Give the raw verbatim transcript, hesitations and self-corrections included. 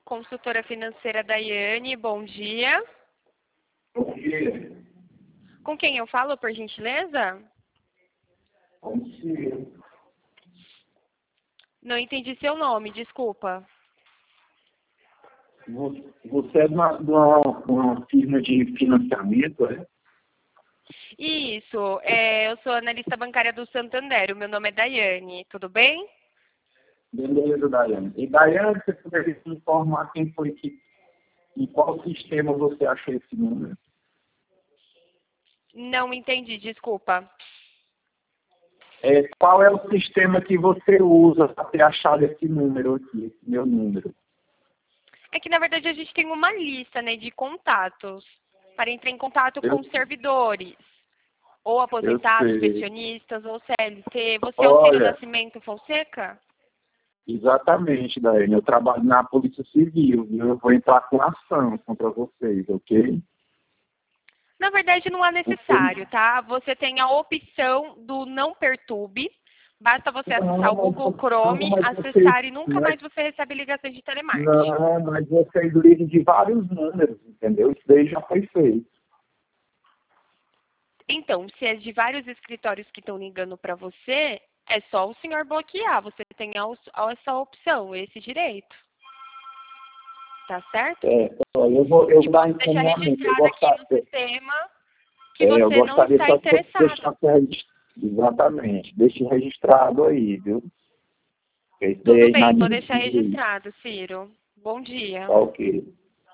consultora financeira Daiane, bom dia. Bom dia. Com quem eu falo, por gentileza? Bom dia. Não entendi seu nome, desculpa. Você é de uma, de uma, uma firma de financiamento, é? Isso, é, eu sou analista bancária do Santander, o meu nome é Daiane, tudo bem? Beleza, Daiane. E Daiane, você poderia me informar quem foi que, em qual sistema você achou esse número? Não entendi, desculpa. É, qual é o sistema que você usa para ter achado esse número aqui, esse meu número? É que, na verdade, a gente tem uma lista, né, de contatos para entrar em contato Eu, com servidores, ou eu aposentados, sei. pensionistas, ou C L T. Você é o Ciro Olha, Nascimento Fonseca? exatamente, Daiane. Eu trabalho na Polícia Civil, viu? Eu vou entrar com ação contra vocês, ok? Na verdade, não é necessário, tá? Você tem a opção do não perturbe. Basta você acessar Não, o Google mas, não, Chrome, mas vocês, acessar e nunca mas, mais você recebe ligações de telemarketing. não, mas vocês ligam de vários números, entendeu? Isso daí já foi feito. Então, se é de vários escritórios que estão ligando para você, é só o senhor bloquear. Você tem a os- a essa opção, esse direito. Tá certo? É, ó, eu vou, eu E vou dar posso deixar encaminhamento. Eu, registrado aqui gostar, no sistema que é, eu você não gostaria está só que você interessado. deixasse registrado. Exatamente. Deixe registrado aí, viu? Porque isso daí Tudo é bem, vou deixar inadmissível. registrado, Ciro. Bom dia. Tá ok.